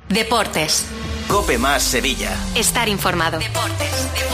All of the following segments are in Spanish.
Deportes. COPE más Sevilla. Estar informado. Deportes.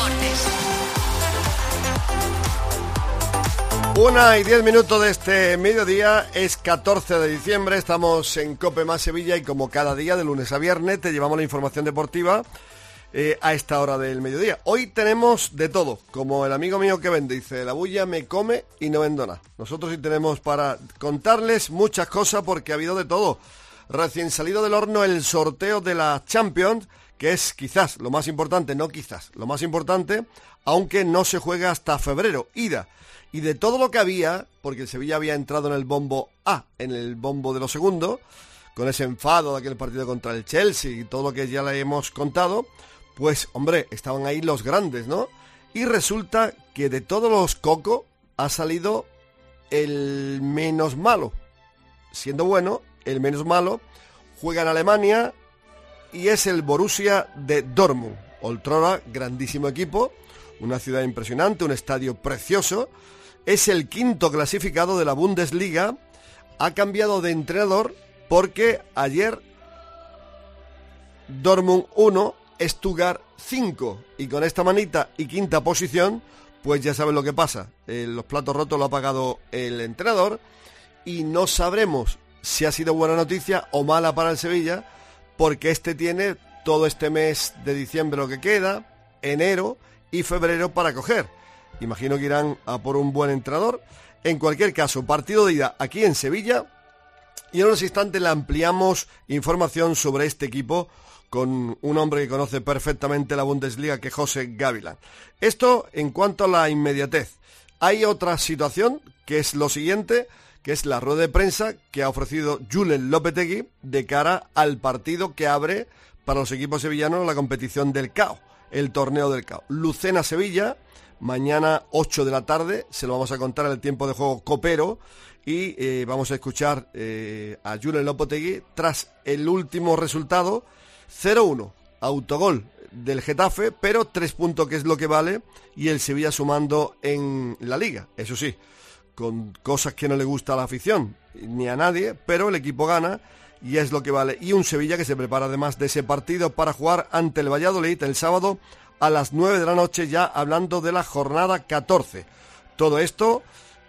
1:10 de este mediodía, es 14 de diciembre, estamos en COPE más Sevilla y como cada día, de lunes a viernes, te llevamos la información deportiva a esta hora del mediodía. Hoy tenemos de todo, como el amigo mío que vende, dice, la bulla me come y no vendo nada. Nosotros sí tenemos para contarles muchas cosas porque ha habido de todo. Recién salido del horno el sorteo de la Champions, que es quizás lo más importante, no quizás, lo más importante, aunque no se juega hasta febrero, ida. Y de todo lo que había, porque el Sevilla había entrado en el bombo A, en el bombo de los segundos, con ese enfado de aquel partido contra el Chelsea y todo lo que ya le hemos contado, pues, hombre, estaban ahí los grandes, ¿no? Y resulta que de todos los cocos ha salido el menos malo. Siendo bueno, el menos malo juega en Alemania y es el Borussia de Dortmund. Otrora, grandísimo equipo, una ciudad impresionante, un estadio precioso. Es el quinto clasificado de la Bundesliga. Ha cambiado de entrenador porque ayer Dortmund 1, Stuttgart 5. Y con esta manita y quinta posición, pues ya saben lo que pasa. Los platos rotos lo ha pagado el entrenador y no sabremos si ha sido buena noticia o mala para el Sevilla, porque este tiene todo este mes de diciembre lo que queda, enero y febrero para coger. Imagino que irán a por un buen entrenador. En cualquier caso, partido de ida aquí en Sevilla y en unos instantes le ampliamos información sobre este equipo con un hombre que conoce perfectamente la Bundesliga, que es José Gavilán. Esto en cuanto a la inmediatez. Hay otra situación que es lo siguiente, que es la rueda de prensa que ha ofrecido Julen Lopetegui de cara al partido que abre para los equipos sevillanos la competición del CAO, el torneo del CAO. Lucena-Sevilla, mañana 8 de la tarde, se lo vamos a contar en el tiempo de juego copero y vamos a escuchar a Julen Lopetegui tras el último resultado, 0-1, autogol del Getafe, pero 3 puntos que es lo que vale y el Sevilla sumando en la Liga, eso sí, con cosas que no le gusta a la afición ni a nadie, pero el equipo gana y es lo que vale. Y un Sevilla que se prepara además de ese partido para jugar ante el Valladolid el sábado a las 9 de la noche, ya hablando de la jornada 14. Todo esto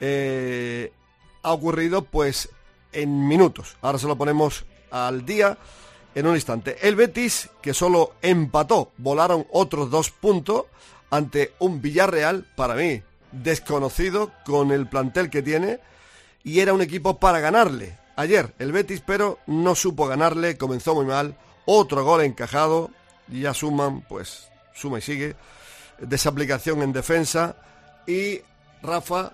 ha ocurrido pues en minutos. Ahora se lo ponemos al día en un instante. El Betis, que solo empató, volaron otros 2 puntos ante un Villarreal, para mí desconocido con el plantel que tiene, y era un equipo para ganarle ayer el Betis, pero no supo ganarle, comenzó muy mal, otro gol encajado y ya suman, pues suma y sigue, desaplicación en defensa. Y Rafa,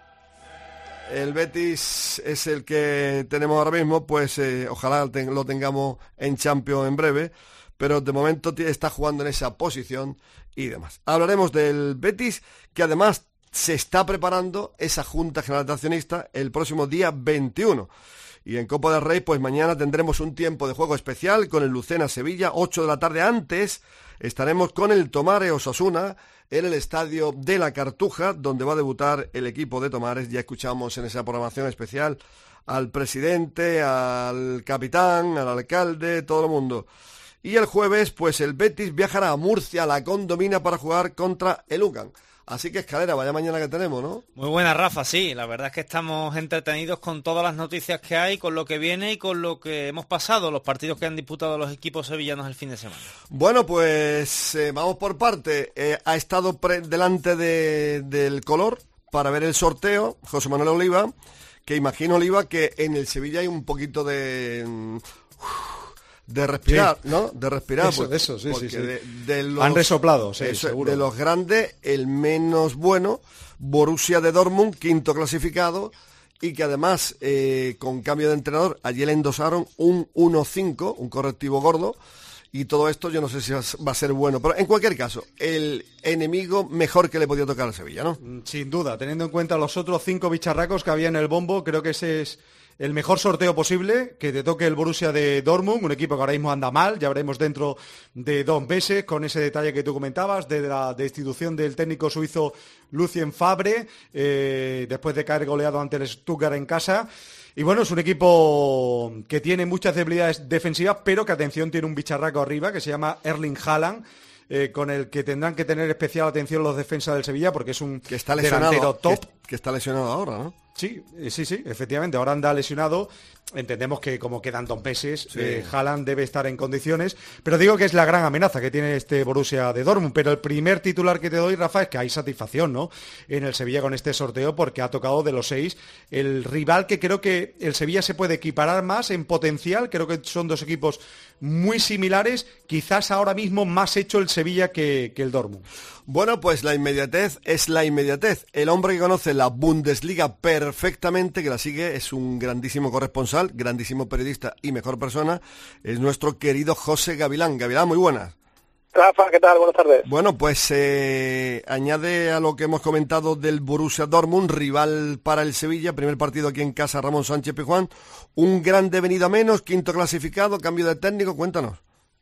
el Betis es el que tenemos ahora mismo, pues ojalá lo tengamos en Champions en breve, pero de momento está jugando en esa posición y demás. Hablaremos del Betis, que además se está preparando esa Junta General de Accionistas el próximo día 21. Y en Copa del Rey, pues mañana tendremos un tiempo de juego especial con el Lucena-Sevilla, 8 de la tarde. Antes estaremos con el Tomares-Osasuna en el estadio de la Cartuja, donde va a debutar el equipo de Tomares. Ya escuchamos en esa programación especial al presidente, al capitán, al alcalde, todo el mundo. Y el jueves, pues el Betis viajará a Murcia, a la Condomina, para jugar contra el UCAM. Así que Escalera, vaya mañana que tenemos, ¿no? Muy buena, Rafa, sí. La verdad es que estamos entretenidos con todas las noticias que hay, con lo que viene y con lo que hemos pasado, los partidos que han disputado los equipos sevillanos el fin de semana. Bueno, pues vamos por parte. Ha estado delante del color para ver el sorteo José Manuel Oliva, que imagino, Oliva, que en el Sevilla hay un poquito de respirar, sí, ¿no? De respirar. Eso, pues, sí. De los, han resoplado, sí, eso, seguro. De los grandes, el menos bueno, Borussia de Dortmund, quinto clasificado, y que además, con cambio de entrenador, ayer le endosaron un 1-5, un correctivo gordo, y todo esto yo no sé si va a ser bueno, pero en cualquier caso, el enemigo mejor que le podía tocar a Sevilla, ¿no? Sin duda, teniendo en cuenta los otros 5 bicharracos que había en el bombo, creo que ese es el mejor sorteo posible, que te toque el Borussia de Dortmund, un equipo que ahora mismo anda mal, ya veremos dentro de 2 meses, con ese detalle que tú comentabas, de la destitución del técnico suizo Lucien Favre, después de caer goleado ante el Stuttgart en casa. Y bueno, es un equipo que tiene muchas debilidades defensivas, pero que, atención, tiene un bicharraco arriba que se llama Erling Haaland, con el que tendrán que tener especial atención los defensas del Sevilla, porque es un que está delantero top. Que está lesionado ahora, ¿no? Sí, efectivamente, ahora anda lesionado. Entendemos que como quedan 2 meses, Haaland debe estar en condiciones, pero digo que es la gran amenaza que tiene este Borussia de Dortmund. Pero el primer titular que te doy, Rafa, es que hay satisfacción, ¿no?, en el Sevilla con este sorteo, porque ha tocado de los 6 el rival que creo que el Sevilla se puede equiparar más en potencial. Creo que son 2 equipos muy similares, quizás ahora mismo más hecho el Sevilla que el Dortmund. Bueno, pues la inmediatez es la inmediatez. El hombre que conoce la Bundesliga perfectamente, que la sigue, es un grandísimo corresponsal, grandísimo periodista y mejor persona, es nuestro querido José Gavilán. Gavilán, muy buenas. Rafa, ¿qué tal? Buenas tardes. Bueno, pues añade a lo que hemos comentado del Borussia Dortmund, rival para el Sevilla, primer partido aquí en casa Ramón Sánchez Pizjuán, un grande venido a menos, 5º clasificado, cambio de técnico, cuéntanos.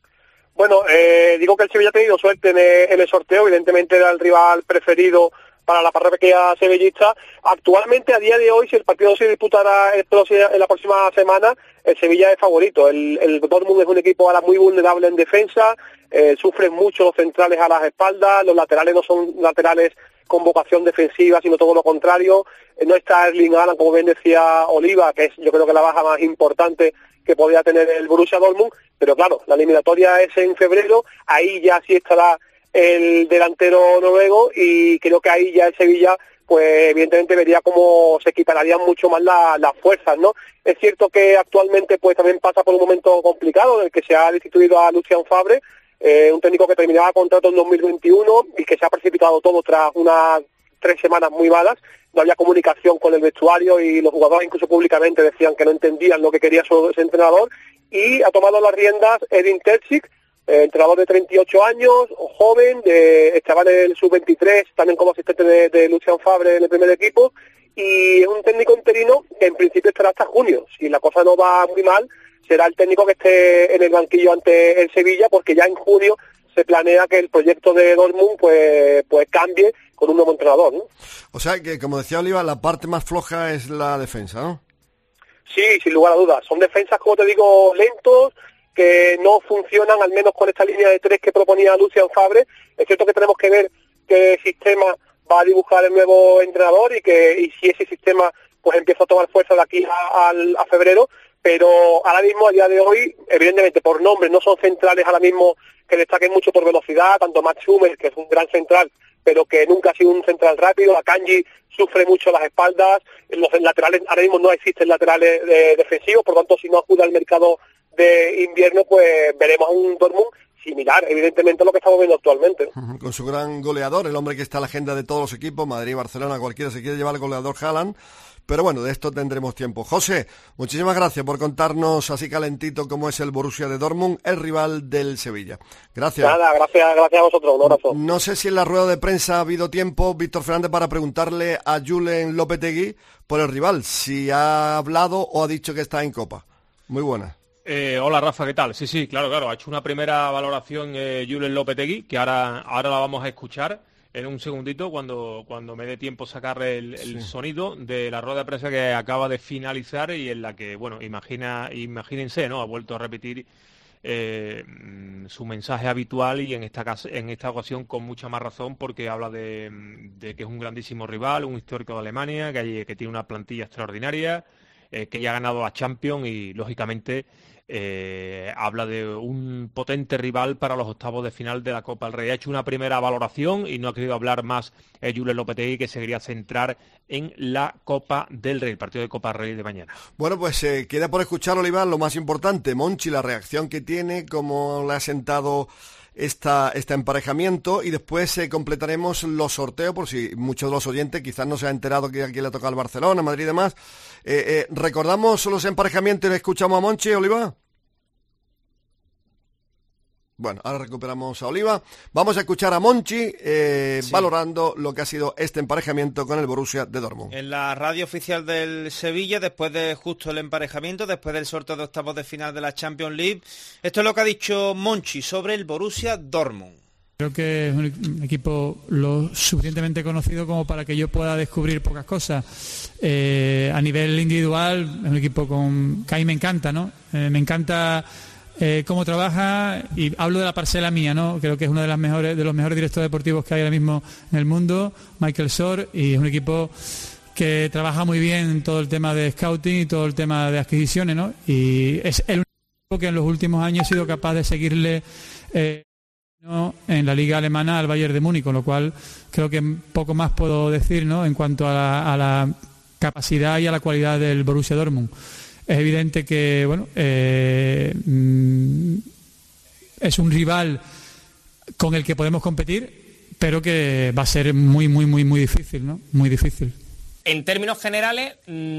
Bueno, digo que el Sevilla ha tenido suerte en el sorteo, evidentemente era el rival preferido para la parroquia sevillista. Actualmente, a día de hoy, si el partido se disputara en la próxima semana, el Sevilla es favorito. El Dortmund es un equipo ahora muy vulnerable en defensa, sufren mucho los centrales a las espaldas, los laterales no son laterales con vocación defensiva, sino todo lo contrario. No está Erling Haaland, como bien decía Oliva, que es yo creo que la baja más importante que podría tener el Borussia Dortmund, pero claro, la eliminatoria es en febrero, ahí ya sí estará el delantero noruego y creo que ahí ya el Sevilla, pues evidentemente vería cómo se equipararían mucho más las fuerzas, ¿no? Es cierto que actualmente pues también pasa por un momento complicado en el que se ha destituido a Lucien Favre, un técnico que terminaba contrato en 2021 y que se ha precipitado todo tras unas 3 semanas muy malas. No había comunicación con el vestuario y los jugadores incluso públicamente decían que no entendían lo que quería su entrenador, y ha tomado las riendas Edin Terzic, entrenador de 38 años, joven, estaba en el sub-23, también como asistente de Lucien Favre en el primer equipo, y es un técnico interino que en principio estará hasta junio. Si la cosa no va muy mal, será el técnico que esté en el banquillo ante el Sevilla, porque ya en junio se planea que el proyecto de Dortmund pues cambie con un nuevo entrenador, ¿no? O sea que, como decía Oliva, la parte más floja es la defensa, ¿no? Sí, sin lugar a dudas. Son defensas, como te digo, lentos, que no funcionan, al menos con esta línea de 3 que proponía Lucien Favre. Es cierto que tenemos que ver qué sistema va a dibujar el nuevo entrenador y si ese sistema pues empieza a tomar fuerza de aquí a febrero, pero ahora mismo, a día de hoy, evidentemente por nombre, no son centrales ahora mismo que destaquen mucho por velocidad, tanto Max Hummels, que es un gran central, pero que nunca ha sido un central rápido. Akanji sufre mucho las espaldas, los laterales, ahora mismo no existen laterales defensivos, por tanto, si no acude al mercado de invierno, pues veremos a un Dortmund similar, evidentemente, a lo que estamos viendo actualmente. Con su gran goleador, el hombre que está en la agenda de todos los equipos, Madrid, Barcelona, cualquiera se quiere llevar al goleador Haaland. Pero bueno, de esto tendremos tiempo. José, muchísimas gracias por contarnos así calentito cómo es el Borussia de Dortmund, el rival del Sevilla. Gracias. Nada, gracias a vosotros, un abrazo. No sé si en la rueda de prensa ha habido tiempo, Víctor Fernández, para preguntarle a Julen Lopetegui por el rival, si ha hablado o ha dicho que está en Copa. Muy buena. Hola Rafa, ¿qué tal? Sí, claro, ha hecho una primera valoración Julen Lopetegui, que ahora la vamos a escuchar en un segundito cuando me dé tiempo sacar el sonido de la rueda de prensa que acaba de finalizar y en la que, bueno, imagínense, ¿no? Ha vuelto a repetir su mensaje habitual y en esta ocasión con mucha más razón, porque habla de que es un grandísimo rival, un histórico de Alemania, que tiene una plantilla extraordinaria, que ya ha ganado la Champions y, lógicamente, habla de un potente rival para los octavos de final de la Copa del Rey. Ha hecho una primera valoración y no ha querido hablar más Julen Lopetegui, que se quería centrar en la Copa del Rey, el partido de Copa del Rey de mañana. Bueno, pues queda por escuchar, Olivar, lo más importante, Monchi, la reacción que tiene, cómo le ha sentado este emparejamiento, y después completaremos los sorteos, por si muchos de los oyentes quizás no se han enterado que aquí le toca al Barcelona, Madrid y demás. ¿Recordamos los emparejamientos y le escuchamos a Monchi, Oliva? Bueno, ahora recuperamos a Oliva. Vamos a escuchar a Monchi valorando lo que ha sido este emparejamiento con el Borussia de Dortmund. En la radio oficial del Sevilla, después de justo el emparejamiento, después del sorteo de octavos de final de la Champions League, esto es lo que ha dicho Monchi sobre el Borussia Dortmund. Creo que es un equipo lo suficientemente conocido como para que yo pueda descubrir pocas cosas. A nivel individual, es un equipo que a mí me encanta, ¿no? Me encanta cómo trabaja, y hablo de la parcela mía, ¿no? Creo que es uno de los mejores directores deportivos que hay ahora mismo en el mundo, Michael Schor, y es un equipo que trabaja muy bien en todo el tema de scouting y todo el tema de adquisiciones, ¿no? Y es el único equipo que en los últimos años ha sido capaz de seguirle en la liga alemana al Bayern de Múnich, con lo cual creo que poco más puedo decir, ¿no? En cuanto a la capacidad y a la cualidad del Borussia Dortmund. Es evidente que es un rival con el que podemos competir, pero que va a ser muy difícil, ¿no? Muy difícil. En términos generales,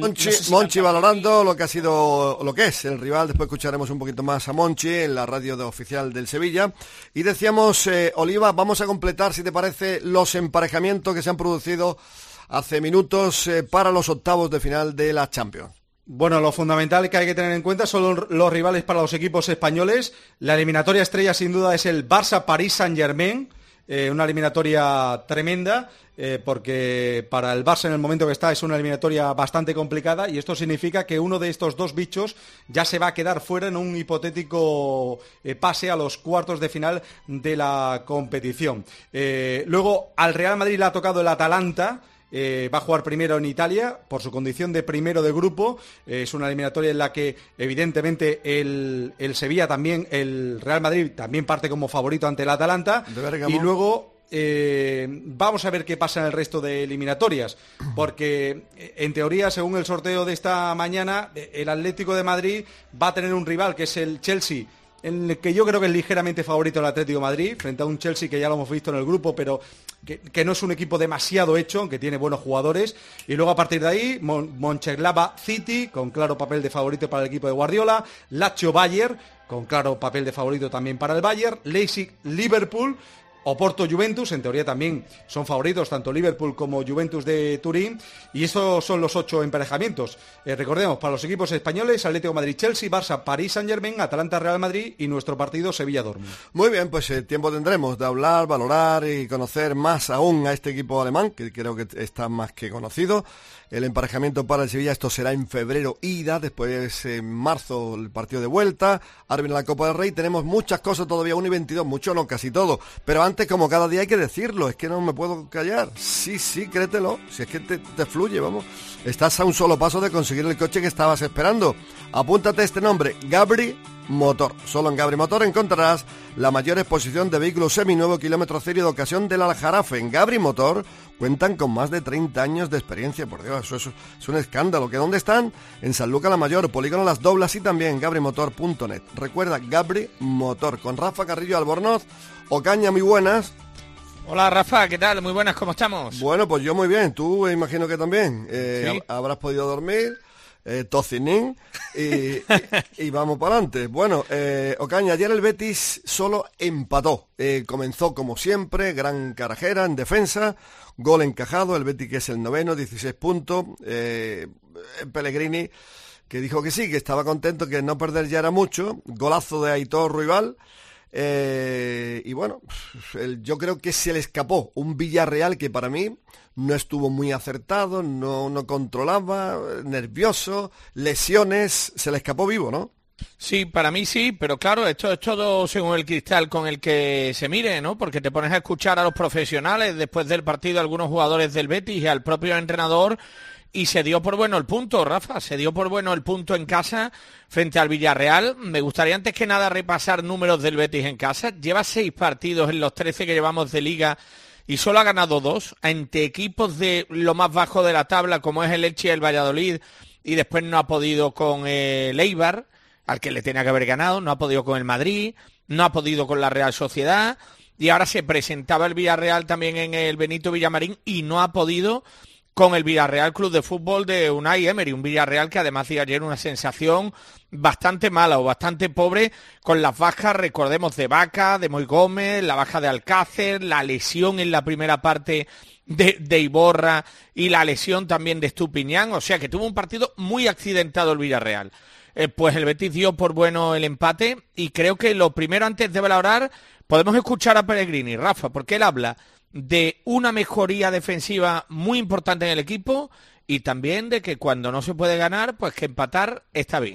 Monchi valorando lo que ha sido, lo que es el rival. Después escucharemos un poquito más a Monchi en la radio oficial del Sevilla. Y decíamos, Oliva, vamos a completar, si te parece, los emparejamientos que se han producido hace minutos para los octavos de final de la Champions. Bueno, lo fundamental que hay que tener en cuenta son los rivales para los equipos españoles. La eliminatoria estrella sin duda es el Barça-París Saint-Germain, una eliminatoria tremenda, porque para el Barça en el momento que está es una eliminatoria bastante complicada, y esto significa que uno de estos dos bichos ya se va a quedar fuera en un hipotético pase a los cuartos de final de la competición. Luego al Real Madrid le ha tocado el Atalanta. Va a jugar primero en Italia por su condición de primero de grupo. Es una eliminatoria en la que evidentemente el Sevilla también, el Real Madrid también parte como favorito ante el Atalanta. Y luego vamos a ver qué pasa en el resto de eliminatorias, porque en teoría, según el sorteo de esta mañana, el Atlético de Madrid va a tener un rival que es el Chelsea, en el que yo creo que es ligeramente favorito el Atlético de Madrid, frente a un Chelsea que ya lo hemos visto en el grupo, pero que no es un equipo demasiado hecho, aunque tiene buenos jugadores. Y luego a partir de ahí, Mönchengladbach City, con claro papel de favorito para el equipo de Guardiola, Lazio Bayern, con claro papel de favorito también para el Bayern, Leipzig Liverpool, Oporto Juventus, en teoría también son favoritos tanto Liverpool como Juventus de Turín, y estos son los 8 emparejamientos. Recordemos, para los equipos españoles, Atlético Madrid Chelsea, Barça París Saint-Germain, Atalanta Real Madrid y nuestro partido Sevilla Dortmund. Muy bien, pues tiempo tendremos de hablar, valorar y conocer más aún a este equipo alemán, que creo que está más que conocido. El emparejamiento para el Sevilla, esto será en febrero ida, después en marzo el partido de vuelta, ahora viene la Copa del Rey, tenemos muchas cosas todavía, 1 y 22, mucho no, casi todo, pero antes, como cada día hay que decirlo, es que no me puedo callar, sí, créetelo, si es que te fluye, vamos, estás a un solo paso de conseguir el coche que estabas esperando. Apúntate este nombre, Gabri Motor. Solo en Gabri Motor encontrarás la mayor exposición de vehículos seminuevo kilómetro cero y de ocasión del Aljarafe. En Gabri Motor cuentan con más de 30 años de experiencia. Por Dios, eso es un escándalo. ¿Que dónde están? En Sanlúcar la Mayor, Polígono Las Doblas y también en gabrimotor.net. Recuerda, Gabri Motor, con Rafa Carrillo Albornoz. Ocaña, muy buenas. Hola Rafa, ¿qué tal? Muy buenas, ¿cómo estamos? Bueno, pues yo muy bien, tú imagino que también. ¿Sí? Habrás podido dormir. Tocinín y vamos para adelante. Bueno, Ocaña, ayer el Betis solo empató. Comenzó como siempre, gran carajera en defensa, gol encajado, el Betis que es el 9º, 16 puntos. Pellegrini, que dijo que sí, que estaba contento, que no perder ya era mucho. Golazo de Aitor Ruibal. Y bueno, yo creo que se le escapó un Villarreal que para mí no estuvo muy acertado, no controlaba, nervioso, lesiones, se le escapó vivo, ¿no? Sí, para mí sí, pero claro, esto es todo según el cristal con el que se mire, ¿no? Porque te pones a escuchar a los profesionales después del partido, a algunos jugadores del Betis y al propio entrenador, y se dio por bueno el punto, Rafa, se dio por bueno el punto en casa frente al Villarreal. Me gustaría antes que nada repasar números del Betis en casa. Lleva 6 partidos en los 13 que llevamos de Liga y solo ha ganado 2 ante equipos de lo más bajo de la tabla, como es el Elche y el Valladolid, y después no ha podido con el Eibar, al que le tenía que haber ganado, no ha podido con el Madrid, no ha podido con la Real Sociedad, y ahora se presentaba el Villarreal también en el Benito Villamarín y no ha podido con el Villarreal Club de Fútbol de Unai Emery, un Villarreal que además dio ayer una sensación bastante mala o bastante pobre, con las bajas, recordemos, de Vaca, de Moy Gómez, la baja de Alcácer, la lesión en la primera parte de Iborra y la lesión también de Estupiñán, o sea que tuvo un partido muy accidentado el Villarreal. Pues el Betis dio por bueno el empate y creo que lo primero, antes de valorar, podemos escuchar a Pellegrini, Rafa, porque él habla de una mejoría defensiva muy importante en el equipo y también de que cuando no se puede ganar, pues que empatar está bien.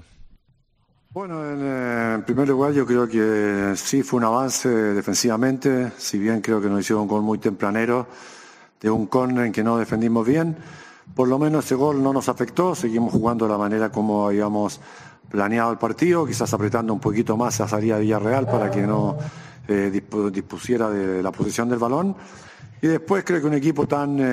Bueno, en primer lugar yo creo que sí fue un avance defensivamente, si bien creo que nos hicieron un gol muy tempranero, de un córner en que no defendimos bien. Por lo menos ese gol no nos afectó, seguimos jugando de la manera como habíamos planeado el partido, quizás apretando un poquito más a salida de Villarreal para que no dispusiera de la posesión del balón. Y después creo que un equipo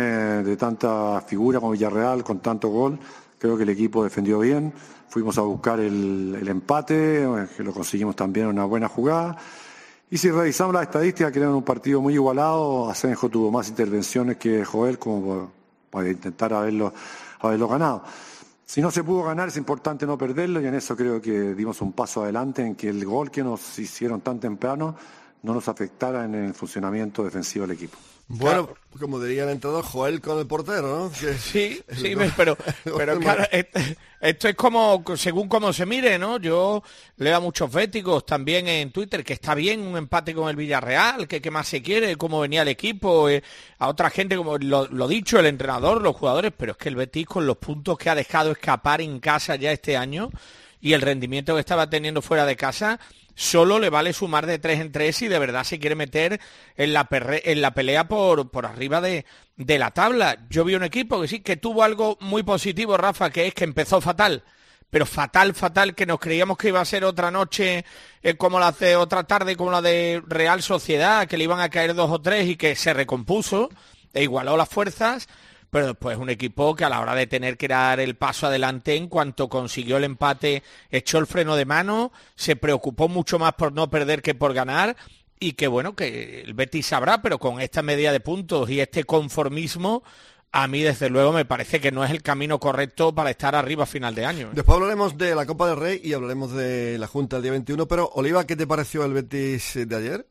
de tanta figura como Villarreal, con tanto gol, creo que el equipo defendió bien. Fuimos a buscar el empate, que lo conseguimos también en una buena jugada. Y si revisamos las estadísticas, que era un partido muy igualado, Asenjo tuvo más intervenciones que Joel como para intentar haberlo ganado. Si no se pudo ganar, es importante no perderlo, y en eso creo que dimos un paso adelante en que el gol que nos hicieron tan temprano no nos afectara en el funcionamiento defensivo del equipo. Bueno, como diría el entrenador, Joel con el portero, ¿no? Que... Sí, pero claro, esto es como, según cómo se mire, ¿no? Yo leo a muchos béticos también en Twitter que está bien un empate con el Villarreal, que más se quiere, cómo venía el equipo, a otra gente, como lo dicho, el entrenador, los jugadores, pero es que el Betis con los puntos que ha dejado escapar en casa ya este año y el rendimiento que estaba teniendo fuera de casa, solo le vale sumar de 3 en 3 si de verdad se quiere meter en la pelea por arriba de la tabla. Yo vi un equipo que sí, que tuvo algo muy positivo, Rafa, que es que empezó fatal, pero fatal, que nos creíamos que iba a ser otra noche como la de otra tarde, como la de Real Sociedad, que le iban a caer 2 o 3 y que se recompuso e igualó las fuerzas. Pero después un equipo que a la hora de tener que dar el paso adelante, en cuanto consiguió el empate, echó el freno de mano, se preocupó mucho más por no perder que por ganar, y que bueno, que el Betis sabrá, pero con esta media de puntos y este conformismo, a mí desde luego me parece que no es el camino correcto para estar arriba a final de año. Después hablaremos de la Copa del Rey y hablaremos de la Junta el día 21, pero Oliva, ¿qué te pareció el Betis de ayer?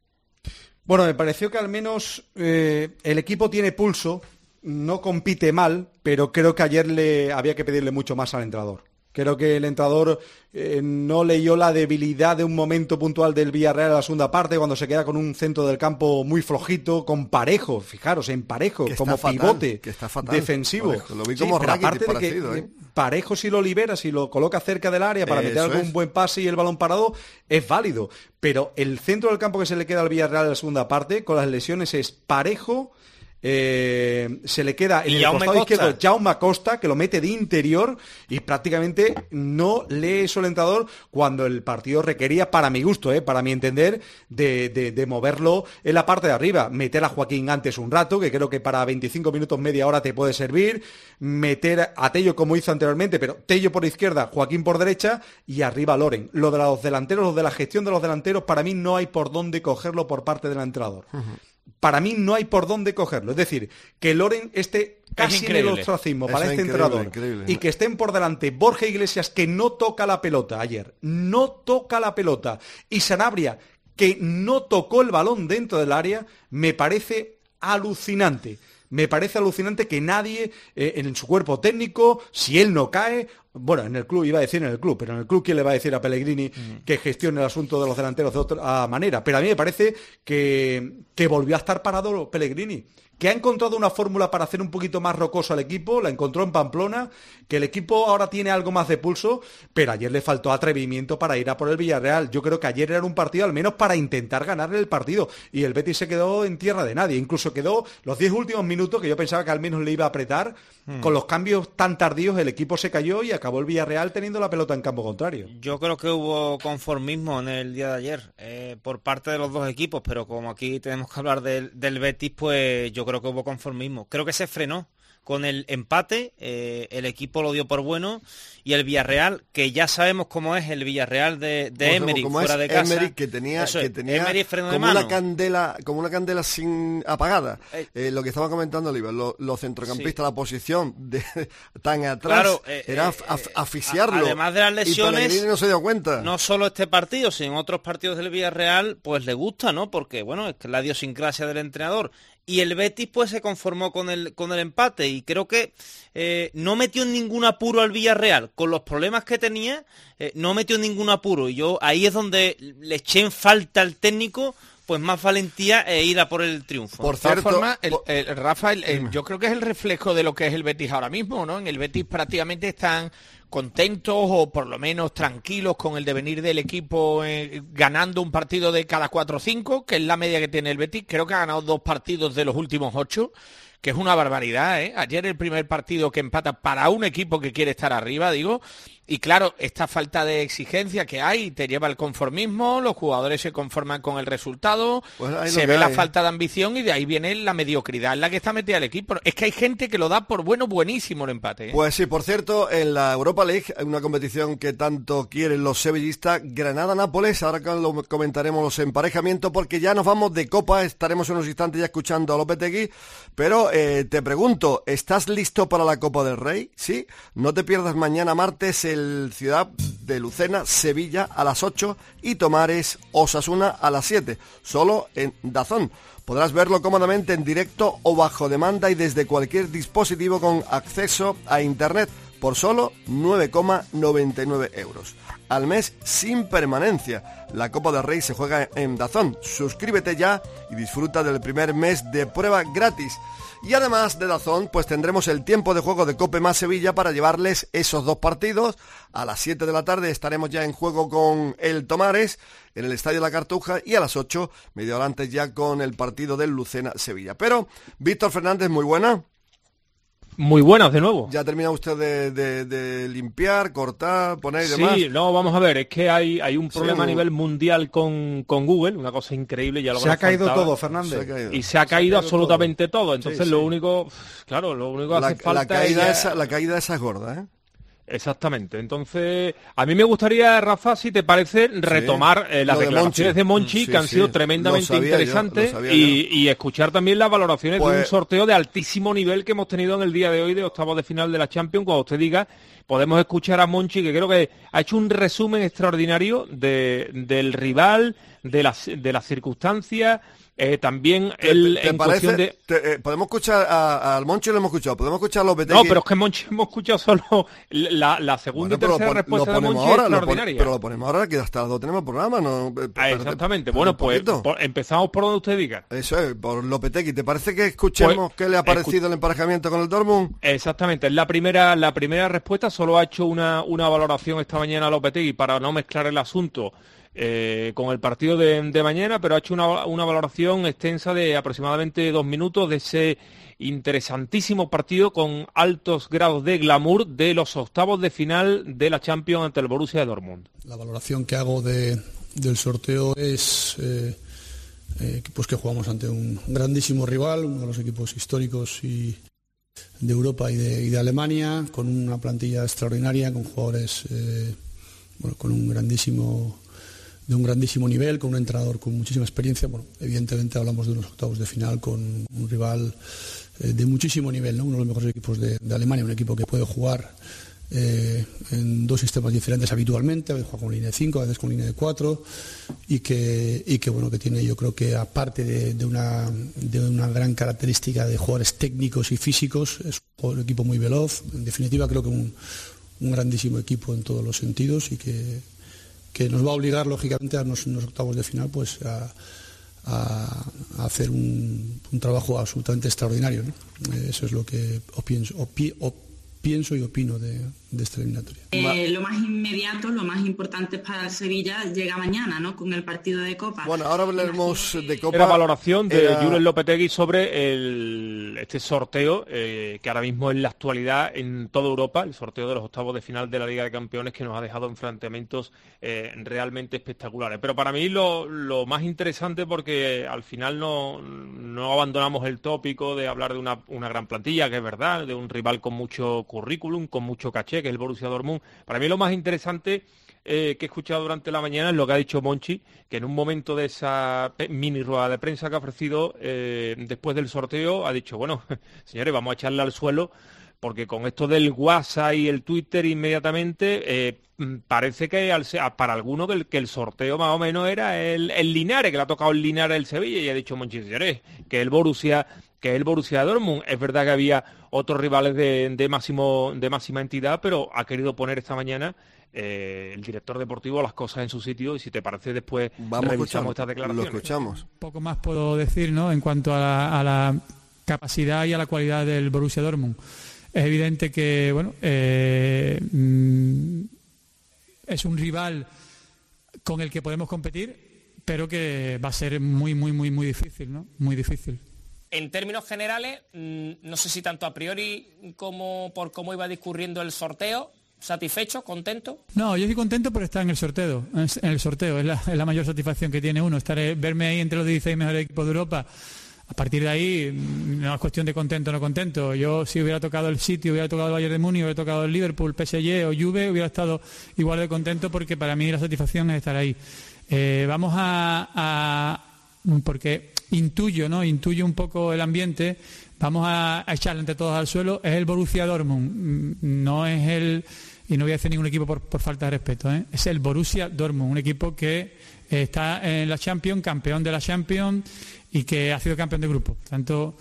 Bueno, me pareció que al menos el equipo tiene pulso. No compite mal, pero creo que ayer había que pedirle mucho más al entrenador. Creo que el entrenador no leyó la debilidad de un momento puntual del Villarreal en la segunda parte, cuando se queda con un centro del campo muy flojito, con Parejo, fijaros, en Parejo, como fatal, pivote defensivo. Parejo, lo vi como pero aparte de que Parejo, si lo libera, si lo coloca cerca del área para meter algún buen pase y el balón parado, es válido. Pero el centro del campo que se le queda al Villarreal en la segunda parte, con las lesiones, es Parejo... se le queda en el costado izquierdo Jaume Costa, que lo mete de interior, y prácticamente no lee eso el entrenador cuando el partido requería, para mi gusto, para mi entender, de moverlo en la parte de arriba. Meter a Joaquín antes un rato, que creo que para 25 minutos, media hora te puede servir. Meter a Tello como hizo anteriormente, pero Tello por izquierda, Joaquín por derecha y arriba Loren. Lo de los delanteros, lo de la gestión de los delanteros, para mí no hay por dónde cogerlo por parte del entrenador. Para mí no hay por dónde cogerlo. Es decir, que Loren esté casi en el ostracismo para este entrenador, y que estén por delante Borja Iglesias, que no toca la pelota ayer, no toca la pelota, y Sanabria, que no tocó el balón dentro del área, me parece alucinante. Me parece alucinante que nadie en su cuerpo técnico, si él no cae, bueno, en el club, iba a decir en el club, pero en el club, ¿quién le va a decir a Pellegrini que gestione el asunto de los delanteros de otra manera? Pero a mí me parece que volvió a estar parado Pellegrini, que ha encontrado una fórmula para hacer un poquito más rocoso al equipo, la encontró en Pamplona, que el equipo ahora tiene algo más de pulso, pero ayer le faltó atrevimiento para ir a por el Villarreal. Yo creo que ayer era un partido al menos para intentar ganarle el partido, y el Betis se quedó en tierra de nadie, incluso quedó los 10 últimos minutos, que yo pensaba que al menos le iba a apretar, con los cambios tan tardíos el equipo se cayó y acabó el Villarreal teniendo la pelota en campo contrario. Yo creo que hubo conformismo en el día de ayer por parte de los dos equipos, pero como aquí tenemos que hablar del Betis, pues yo creo que hubo conformismo. Creo que se frenó con el empate, el equipo lo dio por bueno, y el Villarreal, que ya sabemos cómo es el Villarreal de Emery fuera de casa. Emery, que tenía Emery como una candela sin apagada. Lo que estaba comentando Oliver, los centrocampistas, la posición tan atrás, claro, era asfixiarlo. Además de las lesiones, y no se dio cuenta. No solo este partido, sino en otros partidos del Villarreal, pues le gusta, ¿no? Porque, bueno, es que la idiosincrasia del entrenador. Y el Betis pues se conformó con el empate, y creo que no metió en ningún apuro al Villarreal. Con los problemas que tenía, no metió en ningún apuro. Y yo ahí es donde le eché en falta al técnico pues más valentía e ir a por el triunfo. Por cierto, forma, Rafael, yo creo que es el reflejo de lo que es el Betis ahora mismo, ¿no? En el Betis prácticamente están contentos o por lo menos tranquilos con el devenir del equipo, ganando un partido de cada 4 o 5, que es la media que tiene el Betis. Creo que ha ganado 2 partidos de los últimos 8, que es una barbaridad, ¿eh? Ayer el primer partido que empata para un equipo que quiere estar arriba, digo. Y claro, esta falta de exigencia que hay te lleva al conformismo, los jugadores se conforman con el resultado, pues se ve la falta de ambición, y de ahí viene la mediocridad en la que está metida el equipo. Es que hay gente que lo da por buenísimo el empate, ¿eh? Pues sí, por cierto, en la Europa League, una competición que tanto quieren los sevillistas, Granada-Nápoles, ahora lo comentaremos los emparejamientos, porque ya nos vamos de Copa, estaremos en unos instantes ya escuchando a Lopetegui, pero te pregunto, ¿estás listo para la Copa del Rey? ¿Sí? No te pierdas mañana martes el Ciudad de Lucena, Sevilla a las 8 y Tomares, Osasuna a las 7, solo en DAZN. Podrás verlo cómodamente en directo o bajo demanda y desde cualquier dispositivo con acceso a internet por solo 9,99 euros al mes sin permanencia. La Copa del Rey se juega en DAZN. Suscríbete ya y disfruta del primer mes de prueba gratis. Y además de DAZN, pues tendremos el tiempo de juego de Cope más Sevilla para llevarles esos 2 partidos. A las 7 de la tarde estaremos ya en juego con el Tomares en el Estadio La Cartuja, y a las 8, media hora antes, ya con el partido del Lucena-Sevilla. Pero, Víctor Fernández, muy buena. Muy buenas de nuevo. ¿Ya ha terminado usted de limpiar, cortar, poner y demás? Sí, no, vamos a ver, es que hay un problema a nivel mundial con Google, una cosa increíble. Ya lo se ha caído todo, Fernández. Y se ha caído absolutamente todo. Entonces lo único que hace falta la caída esa es gorda, ¿eh? Exactamente. Entonces, a mí me gustaría, Rafa, si te parece, retomar las declaraciones de Monchi, que han sido tremendamente interesantes, y escuchar también las valoraciones de un sorteo de altísimo nivel que hemos tenido en el día de hoy de octavos de final de la Champions. Cuando usted diga, podemos escuchar a Monchi, que creo que ha hecho un resumen extraordinario del rival, de las circunstancias. También en cuestión de... podemos escuchar al Monchi, lo hemos escuchado, podemos escuchar a Lopetegui. No, pero es que Monchi hemos escuchado solo la segunda y tercera respuesta de Monchi ahora, extraordinaria. Pero lo ponemos ahora, que hasta las 2 tenemos el programa, ¿no? Exactamente. Bueno, pues empezamos por donde usted diga. Eso es, por Lopetegui. ¿Te parece que escuchemos qué le ha parecido el emparejamiento con el Dortmund? Exactamente, es la primera respuesta. Solo ha hecho una valoración esta mañana Lopetegui para no mezclar el asunto con el partido de mañana, pero ha hecho una valoración extensa de aproximadamente 2 minutos de ese interesantísimo partido con altos grados de glamour de los octavos de final de la Champions ante el Borussia de Dortmund. La valoración que hago del sorteo es pues que jugamos ante un grandísimo rival, uno de los equipos históricos de Europa y de Alemania, con una plantilla extraordinaria, con jugadores con un grandísimo nivel, con un entrenador con muchísima experiencia. Bueno, evidentemente hablamos de unos octavos de final con un rival de muchísimo nivel, ¿no? Uno de los mejores equipos de Alemania, un equipo que puede jugar en 2 sistemas diferentes habitualmente, a veces juega con línea de 5, a veces con línea de 4, y que tiene, yo creo que aparte de una gran característica de jugadores técnicos y físicos, es un equipo muy veloz. En definitiva, creo que un grandísimo equipo en todos los sentidos, y que nos va a obligar, lógicamente, a los octavos de final pues a hacer un trabajo absolutamente extraordinario, ¿no? Eso es lo que pienso y opino de esta eliminatoria. Lo más inmediato, lo más importante para el Sevilla llega mañana, ¿no? Con el partido de Copa. Bueno, ahora hablaremos de Copa. La valoración de Julen Lopetegui sobre este sorteo que ahora mismo es la actualidad en toda Europa, el sorteo de los octavos de final de la Liga de Campeones, que nos ha dejado enfrentamientos realmente espectaculares. Pero para mí lo más interesante, porque al final no abandonamos el tópico de hablar de una gran plantilla, que es verdad, de un rival con mucho currículum, con mucho caché, que es el Borussia Dortmund. Para mí lo más interesante que he escuchado durante la mañana es lo que ha dicho Monchi, que en un momento de esa mini rueda de prensa que ha ofrecido después del sorteo, ha dicho, bueno, señores, vamos a echarle al suelo, porque con esto del WhatsApp y el Twitter inmediatamente parece que para algunos que el sorteo más o menos era el Linares, que le ha tocado el Linares el Sevilla, y ha dicho Monchi, señores, que el Borussia Dortmund. Es verdad que había otros rivales de máxima entidad, pero ha querido poner esta mañana el director deportivo las cosas en su sitio, y si te parece después revisamos estas declaraciones. Lo escuchamos. Poco más puedo decir, ¿no?, en cuanto a la capacidad y a la cualidad del Borussia Dortmund. Es evidente que, bueno, es un rival con el que podemos competir, pero que va a ser muy, muy, muy, muy difícil, ¿no? Muy difícil. En términos generales, no sé si tanto a priori como por cómo iba discurriendo el sorteo, ¿satisfecho, contento? No, yo estoy contento por estar en el sorteo. Es la mayor satisfacción que tiene uno, verme ahí entre los 16 mejores equipos de Europa. A partir de ahí, no es cuestión de contento o no contento. Yo, si hubiera tocado el City, hubiera tocado el Bayern de Múnich, hubiera tocado el Liverpool, PSG o Juve, hubiera estado igual de contento, porque para mí la satisfacción es estar ahí. Vamos porque intuyo un poco el ambiente, vamos a echarle entre todos al suelo. Es el Borussia Dortmund, no es y no voy a decir ningún equipo por falta de respeto, es el Borussia Dortmund, un equipo que está en la Champions, campeón de la Champions, y que ha sido campeón de grupo. Por tanto,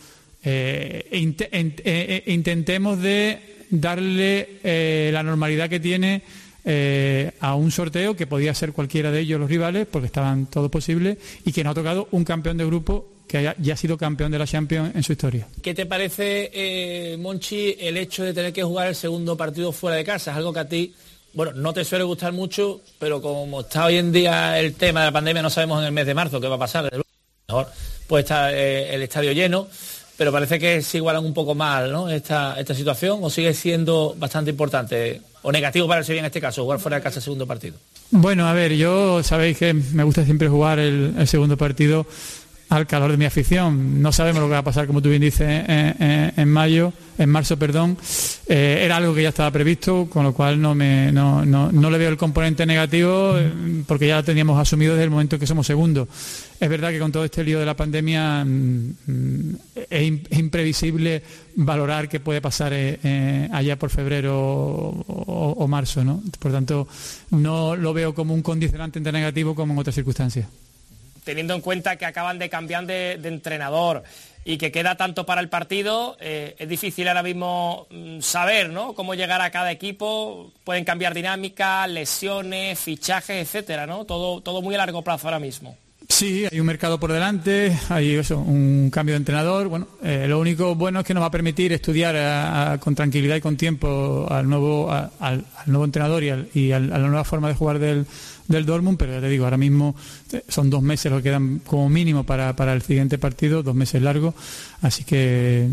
intentemos de darle la normalidad que tiene a un sorteo que podía ser cualquiera de ellos los rivales, porque estaban todos posibles, y que nos ha tocado un campeón de grupo que ya ha sido campeón de la Champions en su historia. ¿Qué te parece, Monchi, el hecho de tener que jugar el segundo partido fuera de casa? Es algo que a ti, bueno, no te suele gustar mucho, pero como está hoy en día el tema de la pandemia, no sabemos en el mes de marzo qué va a pasar. Mejor puede estar el estadio lleno, pero parece que se igualan un poco mal, ¿no?, esta situación, o sigue siendo bastante importante o negativo para el Sevilla en este caso, jugar fuera de casa el segundo partido. Bueno, a ver, yo sabéis que me gusta siempre jugar el segundo partido al calor de mi afición. No sabemos lo que va a pasar, como tú bien dices, en marzo. Era algo que ya estaba previsto, con lo cual no le veo el componente negativo, porque ya lo teníamos asumido desde el momento que somos segundos. Es verdad que con todo este lío de la pandemia es imprevisible valorar qué puede pasar allá por febrero o marzo, ¿no? Por tanto, no lo veo como un condicionante negativo como en otras circunstancias. Teniendo en cuenta que acaban de cambiar de entrenador y que queda tanto para el partido, es difícil ahora mismo saber, ¿no?, cómo llegar a cada equipo. Pueden cambiar dinámicas, lesiones, fichajes, etcétera, ¿no? Todo muy a largo plazo ahora mismo. Sí, hay un mercado por delante, hay un cambio de entrenador. Bueno, lo único bueno es que nos va a permitir estudiar con tranquilidad y con tiempo al nuevo entrenador y a la nueva forma de jugar del Dortmund, pero ya te digo, ahora mismo son 2 meses lo que quedan como mínimo para el siguiente partido, 2 meses largos, así que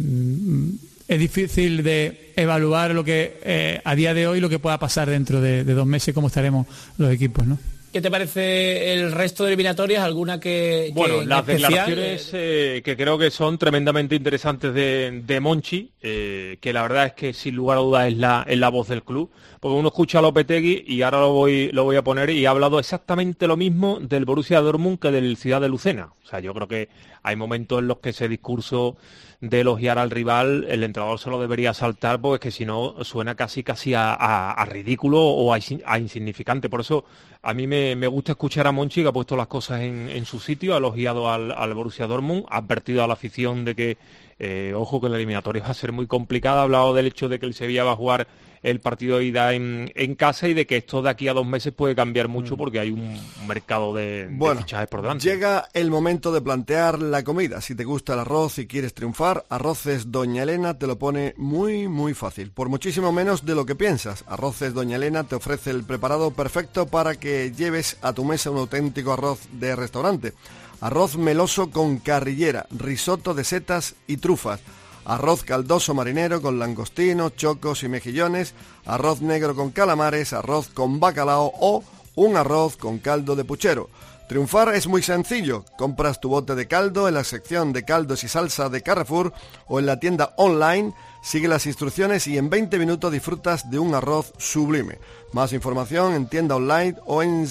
es difícil de evaluar lo que a día de hoy lo que pueda pasar dentro de 2 meses, cómo estaremos los equipos, ¿no? ¿Qué te parece el resto de eliminatorias? ¿Alguna que las especial? Declaraciones que creo que son tremendamente interesantes de Monchi, que la verdad es que sin lugar a dudas es la voz del club, porque uno escucha a Lopetegui y ahora lo voy a poner, y ha hablado exactamente lo mismo del Borussia Dortmund que del Ciudad de Lucena. O sea, yo creo que hay momentos en los que ese discurso de elogiar al rival, el entrenador se lo debería saltar, porque es que si no suena casi a ridículo o a insignificante. Por eso a mí me gusta escuchar a Monchi, que ha puesto las cosas en su sitio, ha elogiado al Borussia Dortmund, ha advertido a la afición de que, ojo, que la eliminatoria va a ser muy complicada, ha hablado del hecho de que el Sevilla va a jugar el partido de ida en casa y de que esto de aquí a 2 meses puede cambiar mucho porque hay un mercado de fichajes por delante. Llega el momento de plantear la comida. Si te gusta el arroz y quieres triunfar, Arroces Doña Elena te lo pone muy muy fácil, por muchísimo menos de lo que piensas. Arroces Doña Elena te ofrece el preparado perfecto para que lleves a tu mesa un auténtico arroz de restaurante. Arroz meloso con carrillera, risotto de setas y trufas, arroz caldoso marinero con langostinos, chocos y mejillones, arroz negro con calamares, arroz con bacalao o un arroz con caldo de puchero. Triunfar es muy sencillo. Compras tu bote de caldo en la sección de caldos y salsa de Carrefour o en la tienda online, sigue las instrucciones y en 20 minutos disfrutas de un arroz sublime. Más información en tienda online o en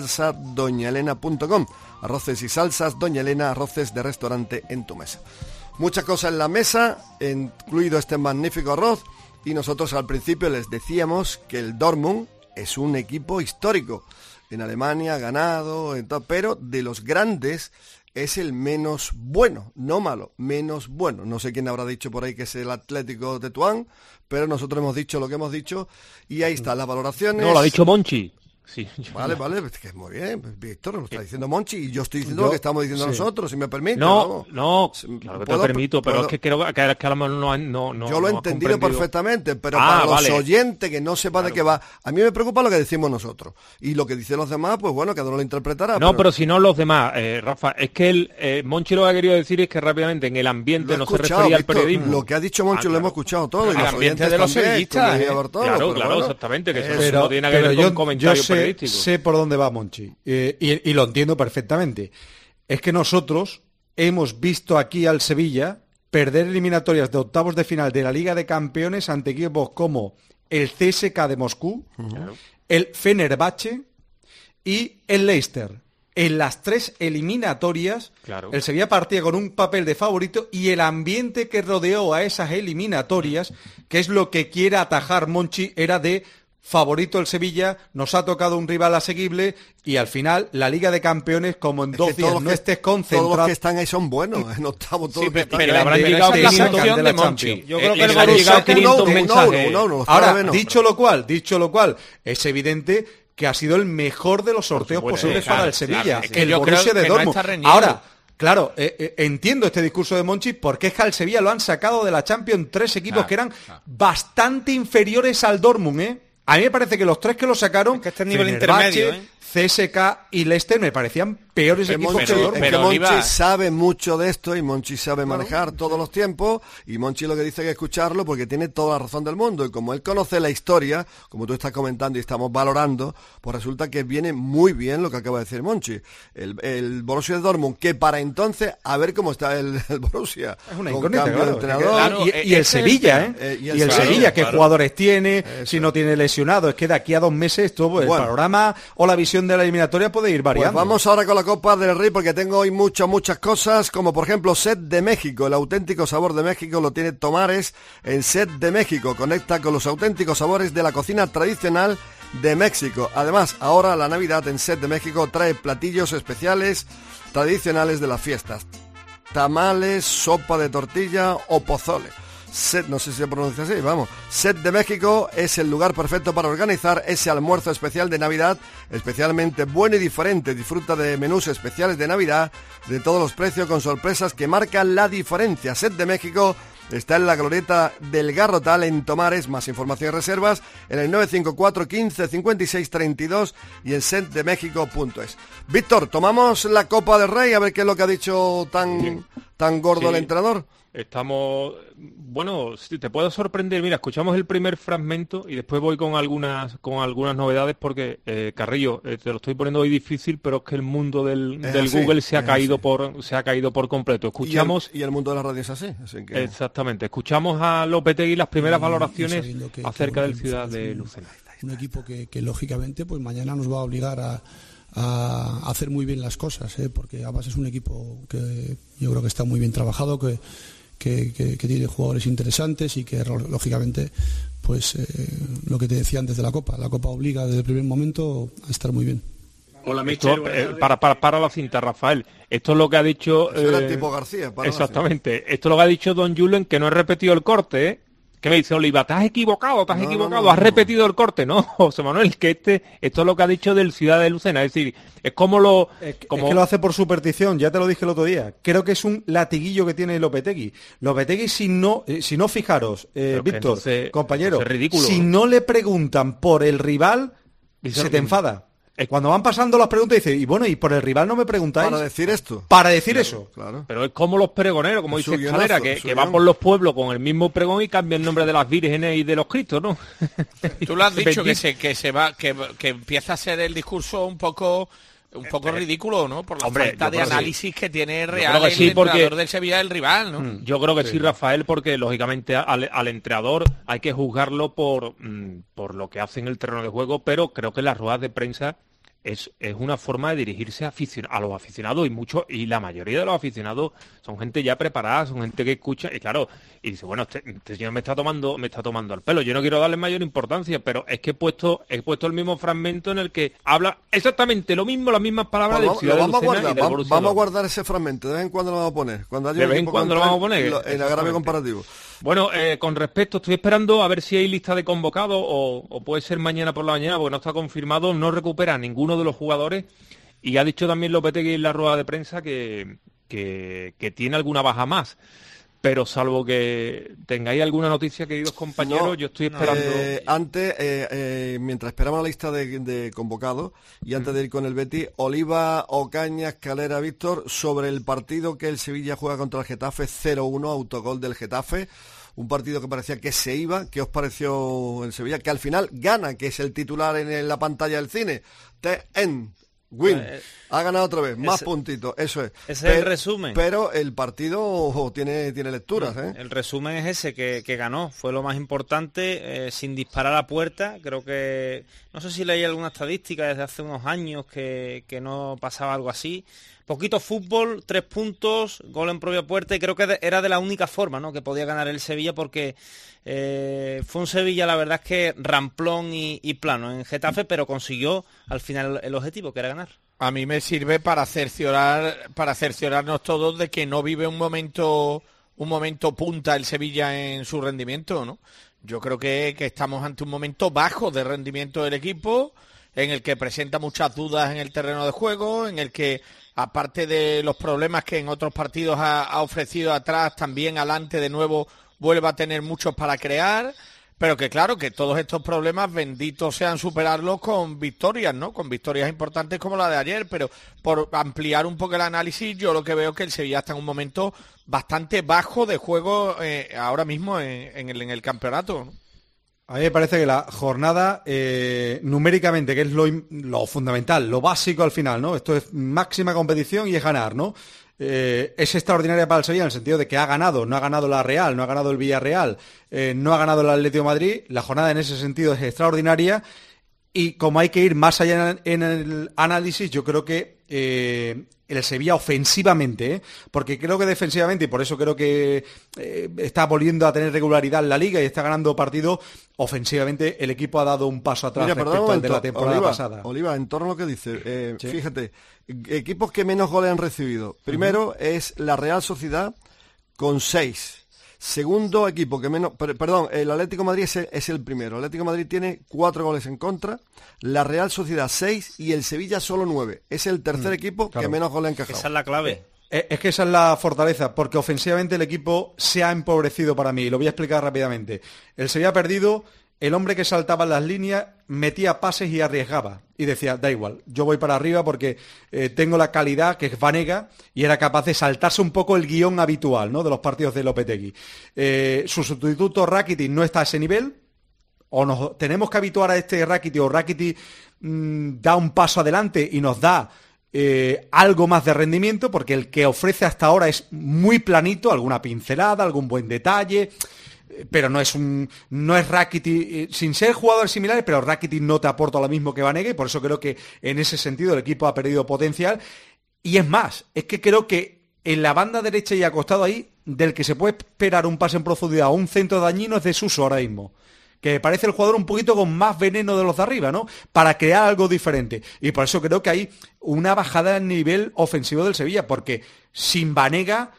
salsadoñaelena.com. Arroces y salsas Doña Elena, arroces de restaurante en tu mesa. Muchas cosas en la mesa, incluido este magnífico arroz, y nosotros al principio les decíamos que el Dortmund es un equipo histórico. En Alemania ha ganado, pero de los grandes es el menos bueno, no malo, menos bueno. No sé quién habrá dicho por ahí que es el Atlético de Tetuán, pero nosotros hemos dicho lo que hemos dicho y ahí están las valoraciones. No, lo ha dicho Monchi. Sí, vale, que muy bien, Víctor, lo está diciendo Monchi y yo estoy diciendo lo que estamos diciendo nosotros, si me permite. No, claro que te permito, pero es que creo que a lo mejor no yo lo he entendido perfectamente, pero para los oyentes que no sepan de qué va, a mí me preocupa lo que decimos nosotros y lo que dicen los demás, pues bueno, cada uno lo interpretará. No, pero si no los demás, Rafa, es que Monchi lo que ha querido decir es que rápidamente en el ambiente no se refería al periodismo. Lo que ha dicho Monchi lo hemos escuchado todo. El ambiente de los sevillistas. Claro, exactamente, que eso no tiene que ver con comentarios periodísticos. Sé por dónde va Monchi y lo entiendo perfectamente. Es que nosotros hemos visto aquí al Sevilla perder eliminatorias de octavos de final de la Liga de Campeones ante equipos como el CSKA de Moscú, el Fenerbahce y el Leicester. En las 3 eliminatorias, el Sevilla partía con un papel de favorito y el ambiente que rodeó a esas eliminatorias, que es lo que quiere atajar Monchi, era de favorito el Sevilla, nos ha tocado un rival asequible y al final la Liga de Campeones, como en 2 días no estés concentrado. Todos los que están ahí son buenos, en octavo todos los que están. Pero habrán llegado 500 de Monchi. Yo creo que le habrán llegado 500 mensajes. Ahora, dicho lo cual, es evidente que ha sido el mejor de los sorteos posibles para el Sevilla, el Borussia de Dortmund. Ahora, claro, entiendo este discurso de Monchi porque es que al Sevilla lo han sacado de la Champions 3 equipos que eran bastante inferiores al Dortmund, A mí me parece que los 3 que lo sacaron, es que este nivel intermedio, CSKA y Leicester, me parecían peores equipos que Dortmund. Pero Monchi sabe mucho de esto y Monchi sabe manejar todos los tiempos y Monchi lo que dice hay que escucharlo porque tiene toda la razón del mundo y como él conoce la historia, como tú estás comentando y estamos valorando, pues resulta que viene muy bien lo que acaba de decir Monchi. El Borussia de Dortmund, que para entonces, a ver cómo está el Borussia. Es una incógnita, claro. Y el Sevilla, y el Sevilla, qué jugadores tiene, si no tiene lesionados, es que de aquí a 2 meses esto, el panorama o la visión de la eliminatoria puede ir variando. Pues vamos ahora con la Copa del Rey porque tengo hoy muchas cosas, como por ejemplo Set de México. El auténtico sabor de México lo tiene Tomares en Set de México. Conecta con los auténticos sabores de la cocina tradicional de México. Además, ahora la Navidad en Set de México trae platillos especiales tradicionales de las fiestas. Tamales, sopa de tortilla o pozole. Set, no sé si se pronuncia así, vamos. Set de México es el lugar perfecto para organizar ese almuerzo especial de Navidad, especialmente bueno y diferente. Disfruta de menús especiales de Navidad, de todos los precios con sorpresas que marcan la diferencia. Set de México está en la glorieta del Garrotal en Tomares. Más información y reservas en el 954 15 56 32 y en setdemexico.es. Víctor, tomamos la Copa del Rey a ver qué es lo que ha dicho tan gordo el entrenador. Estamos, bueno, si te puedo sorprender, mira, escuchamos el primer fragmento y después voy con algunas novedades porque, Carrillo, te lo estoy poniendo hoy difícil, pero es que el mundo del Google se ha caído por completo. Escuchamos y el mundo de la radio es así que... Exactamente, escuchamos a Lopetegui las primeras valoraciones acerca del Ciudad de Lucena. Un equipo que lógicamente pues mañana nos va a obligar a hacer muy bien las cosas, porque además es un equipo que yo creo que está muy bien trabajado, que tiene jugadores interesantes y que lógicamente pues lo que te decía antes de la Copa obliga desde el primer momento a estar muy bien. Hola, Mister. Para la cinta, Rafael. Esto es lo que ha dicho... Eso era tipo García. Exactamente. Esto es lo que ha dicho Don Julen, que no he repetido el corte, Que me dice Oliva, te has equivocado, has repetido el corte. No, José Manuel, que esto es lo que ha dicho del Ciudad de Lucena, es decir, es como lo... Es que lo hace por superstición, ya te lo dije el otro día. Creo que es un latiguillo que tiene Lopetegui. Lopetegui, si no fijaros, Víctor, entonces, compañero, entonces ridículo, si no le preguntan por el rival, se te enfada. Cuando van pasando las preguntas dice, y bueno, y por el rival no me preguntáis. Para decir esto. Para decir eso. Claro. Pero es como los pregoneros, como dice Escalera, que van por los pueblos con el mismo pregón y cambian el nombre de las vírgenes y de los cristos, ¿no? Tú lo has dicho, que empieza a ser el discurso un poco ridículo, ¿no? Por la falta de análisis que tiene real el entrenador del Sevilla del rival, ¿no? Yo creo que sí, Rafael, porque lógicamente al entrenador hay que juzgarlo por lo que hace en el terreno de juego, pero creo que las ruedas de prensa es una forma de dirigirse a los aficionados y la mayoría de los aficionados son gente ya preparada, son gente que escucha y claro, y dice, bueno, este señor me está tomando el pelo, yo no quiero darle mayor importancia, pero es que he puesto el mismo fragmento en el que habla exactamente lo mismo, las mismas palabras del Ciudad de Lucena y del Borussia. Vamos a guardar ese fragmento, de vez en cuando lo vamos a poner. De vez en cuando lo vamos a poner. En agravio comparativo. Bueno, con respecto, estoy esperando a ver si hay lista de convocados o puede ser mañana por la mañana, porque no está confirmado, no recupera ninguno de los jugadores y ha dicho también Lopetegui en la rueda de prensa que tiene alguna baja más. Pero salvo que tengáis alguna noticia, queridos compañeros, yo estoy esperando... mientras esperamos la lista de convocados y antes de ir con el Betis, Oliva, Ocaña, Escalera, Víctor, sobre el partido que el Sevilla juega contra el Getafe, 0-1, autogol del Getafe, un partido que parecía que se iba. ¿Qué os pareció el Sevilla? Que al final gana, que es el titular en la pantalla del cine. Win. Ha ganado otra vez, más puntitos, eso es. Ese es el resumen. Pero el partido tiene lecturas, ¿eh? El resumen es ese, que ganó, fue lo más importante, sin disparar a puerta. Creo que, no sé si leí alguna estadística desde hace unos años que no pasaba algo así. Poquito fútbol, 3 puntos, gol en propia puerta, y creo que era de la única forma, ¿no?, que podía ganar el Sevilla, porque fue un Sevilla, la verdad es que ramplón y plano en Getafe, pero consiguió al final el objetivo, que era ganar. A mí me sirve para cerciorarnos todos de que no vive un momento punta el Sevilla en su rendimiento, ¿no? Yo creo que estamos ante un momento bajo de rendimiento del equipo, en el que presenta muchas dudas en el terreno de juego, en el que, aparte de los problemas que en otros partidos ha ofrecido atrás, también adelante de nuevo vuelve a tener muchos para crear, pero que claro, que todos estos problemas benditos sean superarlos con victorias, ¿no? Con victorias importantes como la de ayer, pero por ampliar un poco el análisis, yo lo que veo es que el Sevilla está en un momento bastante bajo de juego ahora mismo en el campeonato, ¿no? A mí me parece que la jornada, numéricamente, que es lo fundamental, lo básico al final, ¿no? Esto es máxima competición y es ganar, ¿no? Es extraordinaria para el Sevilla en el sentido de que ha ganado, no ha ganado la Real, no ha ganado el Villarreal, no ha ganado el Atlético de Madrid. La jornada en ese sentido es extraordinaria y como hay que ir más allá en el análisis, yo creo que el Sevilla ofensivamente, porque creo que defensivamente, y por eso creo que está volviendo a tener regularidad en la Liga y está ganando partidos, ofensivamente el equipo ha dado un paso atrás respecto al de la temporada pasada. Oliva, en torno a lo que dice, sí. Fíjate, equipos que menos goles han recibido. Primero es la Real Sociedad con 6. Segundo equipo que menos... Perdón, el Atlético de Madrid es el primero. El Atlético de Madrid tiene 4 goles en contra, la Real Sociedad 6 y el Sevilla solo 9. Es el tercer equipo que menos goles ha encajado. Esa es la clave. Es que esa es la fortaleza, porque ofensivamente el equipo se ha empobrecido para mí. Y lo voy a explicar rápidamente. El Sevilla ha perdido... El hombre que saltaba en las líneas metía pases y arriesgaba. Y decía, da igual, yo voy para arriba porque tengo la calidad, que es Vanega, y era capaz de saltarse un poco el guión habitual, ¿no?, de los partidos de Lopetegui. Su sustituto Rakitic no está a ese nivel, o nos tenemos que habituar a este Rakitic, o Rakitic da un paso adelante y nos da algo más de rendimiento, porque el que ofrece hasta ahora es muy planito, alguna pincelada, algún buen detalle... pero no es Rakitic, sin ser jugadores similares, pero Rakitic no te aporta lo mismo que Vanega, y por eso creo que en ese sentido el equipo ha perdido potencial. Y es más, es que creo que en la banda derecha y acostado ahí, del que se puede esperar un pase en profundidad o un centro dañino es de Suso ahora mismo, que me parece el jugador un poquito con más veneno de los de arriba, ¿no?, para crear algo diferente. Y por eso creo que hay una bajada en nivel ofensivo del Sevilla, porque sin Vanega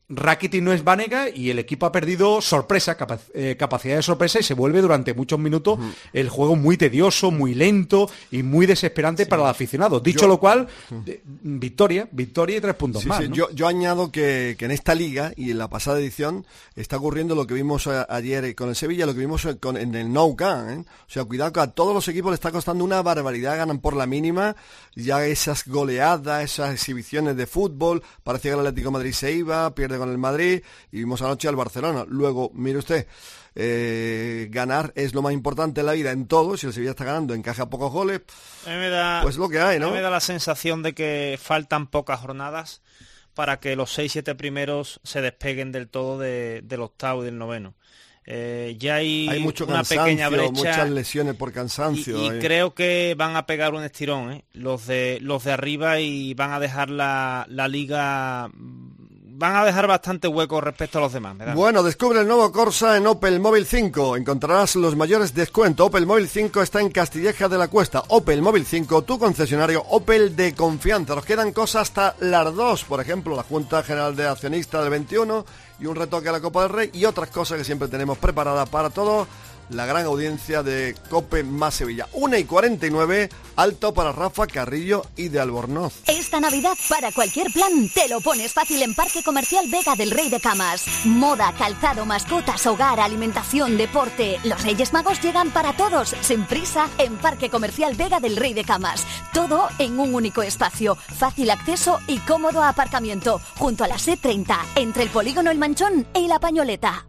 Rakitic no es Banega y el equipo ha perdido capacidad de sorpresa y se vuelve durante muchos minutos el juego muy tedioso, muy lento y muy desesperante para el aficionado. Dicho lo cual, victoria y 3 puntos más. Sí. ¿no? Yo añado que en esta liga y en la pasada edición está ocurriendo lo que vimos ayer con el Sevilla, lo que vimos en el Nou Camp, ¿eh? O sea, cuidado que a todos los equipos le está costando una barbaridad, ganan por la mínima, ya esas goleadas, esas exhibiciones de fútbol, parecía que el Atlético de Madrid se iba, pierde con el Madrid y vimos anoche al Barcelona. Luego, mire usted, ganar es lo más importante en la vida en todo. Si el Sevilla está ganando, encaja pocos goles, pues lo que hay, ¿no? A mí me da la sensación de que faltan pocas jornadas para que los 6-7 primeros se despeguen del todo del octavo y del noveno. Ya hay mucho una cansancio, pequeña brecha, muchas lesiones por cansancio. Y creo que van a pegar un estirón, los de arriba, y van a dejar la liga, van a dejar bastante hueco respecto a los demás, ¿verdad? Bueno, descubre el nuevo Corsa en Opel Móvil 5. Encontrarás los mayores descuentos. Opel Móvil 5 está en Castilleja de la Cuesta. Opel Móvil 5, tu concesionario Opel de confianza. Nos quedan cosas hasta las 2, por ejemplo, la Junta General de Accionistas del 21 y un retoque a la Copa del Rey y otras cosas que siempre tenemos preparadas para todo. La gran audiencia de COPE más Sevilla. 1:49, alto para Rafa Carrillo y de Albornoz. Esta Navidad, para cualquier plan, te lo pones fácil en Parque Comercial Vega del Rey de Camas. Moda, calzado, mascotas, hogar, alimentación, deporte. Los Reyes Magos llegan para todos, sin prisa, en Parque Comercial Vega del Rey de Camas. Todo en un único espacio, fácil acceso y cómodo aparcamiento, junto a la C30, entre el Polígono El Manchón y La Pañoleta.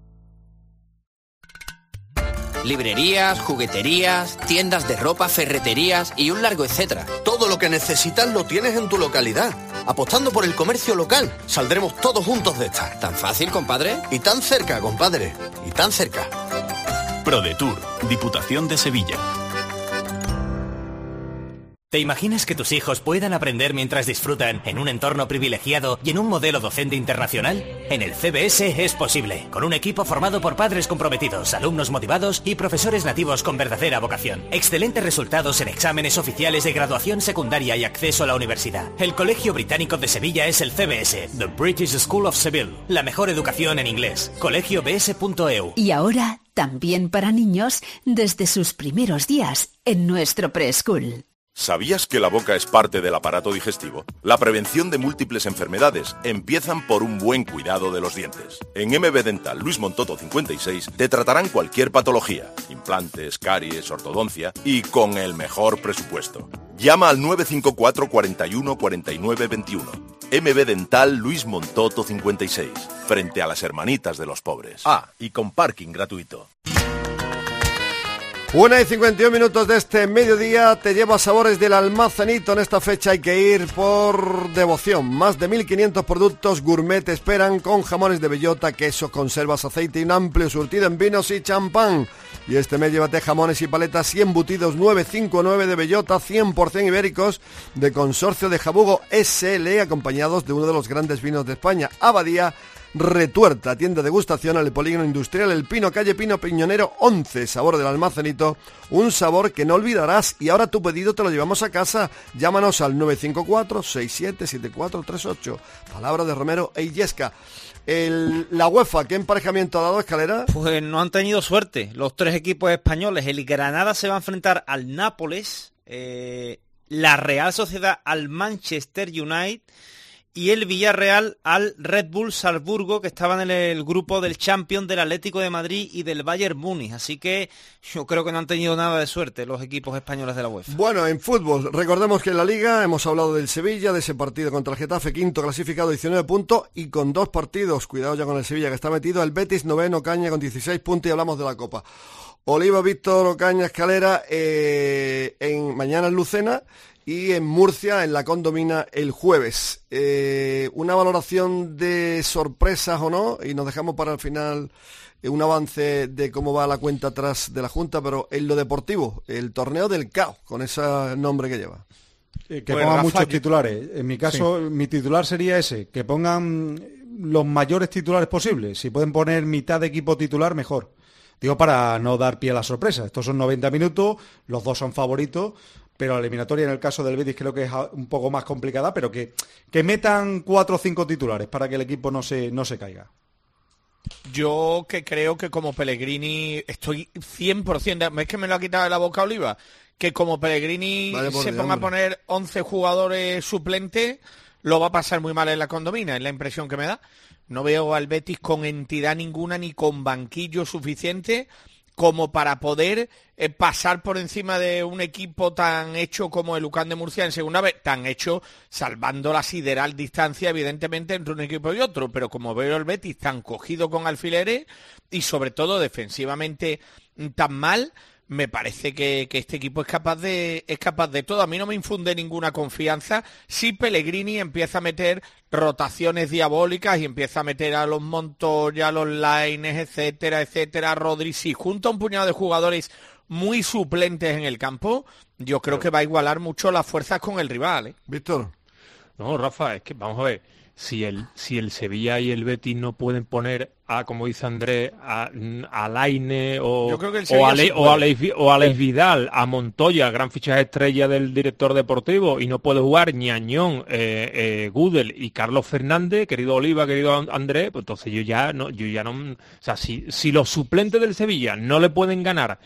Librerías, jugueterías, tiendas de ropa, ferreterías y un largo etcétera. Todo lo que necesitas lo tienes en tu localidad. Apostando por el comercio local, saldremos todos juntos de esta. ¿Tan fácil, compadre? Y tan cerca, compadre. Y tan cerca. ProDetour, Diputación de Sevilla. ¿Te imaginas que tus hijos puedan aprender mientras disfrutan en un entorno privilegiado y en un modelo docente internacional? En el CBS es posible, con un equipo formado por padres comprometidos, alumnos motivados y profesores nativos con verdadera vocación. Excelentes resultados en exámenes oficiales de graduación secundaria y acceso a la universidad. El Colegio Británico de Sevilla es el CBS, The British School of Seville. La mejor educación en inglés. colegiobs.eu. Y ahora, también para niños, desde sus primeros días en nuestro preschool. ¿Sabías que la boca es parte del aparato digestivo? La prevención de múltiples enfermedades empiezan por un buen cuidado de los dientes. En MB Dental Luis Montoto 56 te tratarán cualquier patología, implantes, caries, ortodoncia y con el mejor presupuesto. Llama al 954 41 49 21. MB Dental Luis Montoto 56, frente a las hermanitas de los pobres. Ah, y con parking gratuito. 1:51 de este mediodía, te lleva sabores del Almacenito. En esta fecha hay que ir por devoción. Más de 1.500 productos gourmet te esperan, con jamones de bellota, quesos, conservas, aceite y un amplio surtido en vinos y champán. Y este mes llévate jamones y paletas y embutidos 959 de bellota, 100% ibéricos, de Consorcio de Jabugo SL, acompañados de uno de los grandes vinos de España, Abadía Retuerta. Tienda de degustación al Polígono Industrial El Pino, calle Pino Piñonero 11. Sabor del Almacenito, un sabor que no olvidarás. Y ahora tu pedido te lo llevamos a casa. Llámanos al 954-677438. Palabra de Romero e Illesca. La UEFA, ¿qué emparejamiento ha dado, Escalera? Pues no han tenido suerte los tres equipos españoles. El Granada se va a enfrentar al Nápoles, la Real Sociedad al Manchester United y el Villarreal al Red Bull Salzburgo, que estaban en el grupo del Champions del Atlético de Madrid y del Bayern Múnich. Así que yo creo que no han tenido nada de suerte los equipos españoles de la UEFA. Bueno, en fútbol, recordemos que en la Liga hemos hablado del Sevilla, de ese partido contra el Getafe, quinto clasificado, 19 puntos, y con 2 partidos, cuidado ya con el Sevilla que está metido, el Betis, noveno, Ocaña con 16 puntos, y hablamos de la Copa. Oliva, Víctor, Ocaña, Escalera, mañana en Lucena, y en Murcia, en la Condomina, el jueves. Una valoración de sorpresas o no, y nos dejamos para el final un avance de cómo va la cuenta atrás de la Junta, pero en lo deportivo, el torneo del caos, con ese nombre que lleva. Que pongan muchos titulares. En mi caso, mi titular sería ese, que pongan los mayores titulares posibles. Si pueden poner mitad de equipo titular, mejor. Digo, para no dar pie a la sorpresa. Estos son 90 minutos, los dos son favoritos, pero la eliminatoria en el caso del Betis creo que es un poco más complicada, pero que metan 4 o 5 titulares para que el equipo no se caiga. Yo que creo que como Pellegrini estoy 100%, es que me lo ha quitado de la boca Oliva, que como Pellegrini se ponga a poner 11 jugadores suplentes, lo va a pasar muy mal en la Condomina, es la impresión que me da. No veo al Betis con entidad ninguna ni con banquillo suficiente como para poder pasar por encima de un equipo tan hecho como el UCAM de Murcia en segunda vez, tan hecho salvando la sideral distancia evidentemente entre un equipo y otro, pero como veo el Betis tan cogido con alfileres y sobre todo defensivamente tan mal, me parece que este equipo es capaz de todo. A mí no me infunde ninguna confianza si Pellegrini empieza a meter rotaciones diabólicas y empieza a meter a los Montoya, a los Lainez, etcétera, etcétera, Rodri. Si junta un puñado de jugadores muy suplentes en el campo, yo creo que va a igualar mucho las fuerzas con el rival, ¿eh? Víctor. No, Rafa, es que vamos a ver. Si el Sevilla y el Betis no pueden poner a, como dice Andrés, a Lainez o a Alex Vidal, a Montoya, gran fichaje estrella del director deportivo, y no puede jugar Ñañón, Gudel y Carlos Fernández, querido Oliva, querido Andrés, pues entonces yo ya no, o sea, si los suplentes del Sevilla no le pueden ganar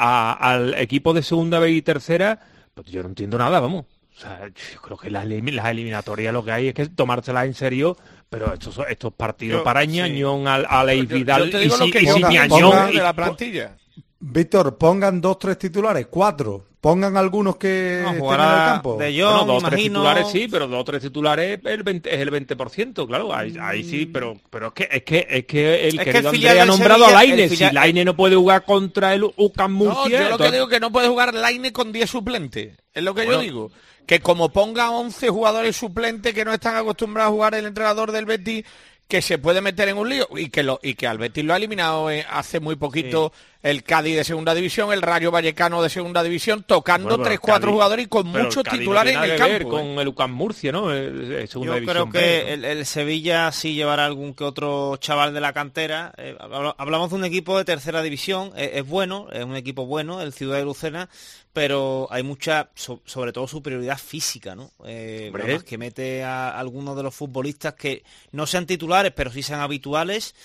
al equipo de segunda B y tercera, pues yo no entiendo nada, vamos. O sea, yo creo que las eliminatorias lo que hay es que tomárselas en serio, pero estos partidos para Ñañón, Alex Vidal y si Ñañón de la plantilla. Víctor, pongan 2-3 titulares, 4. Pongan algunos que estén en el campo. De Jong, bueno, 2 o 3 imagino... titulares sí, pero 2 o 3 titulares es el 20%, claro, ahí sí, pero es que el querido Andrés ha nombrado a Lainez. Si Lainez no puede jugar contra el UCAM Murcia... No, yo lo que digo es que no puede jugar Lainez con 10 suplentes, es lo que yo digo. Que como ponga 11 jugadores suplentes que no están acostumbrados a jugar el entrenador del Betis, que se puede meter en un lío y que al Betis lo ha eliminado hace muy poquito el Cádiz de segunda división, el Rayo Vallecano de segunda división, tocando 3-4 jugadores y con muchos titulares en el campo. Con el UCAM Murcia, ¿no? Yo creo que el Sevilla sí llevará algún que otro chaval de la cantera. Hablamos de un equipo de tercera división, es bueno, es un equipo bueno, el Ciudad de Lucena, pero hay mucha, sobre todo, superioridad física, ¿no? Más que mete a algunos de los futbolistas que no sean titulares, pero sí sean habituales,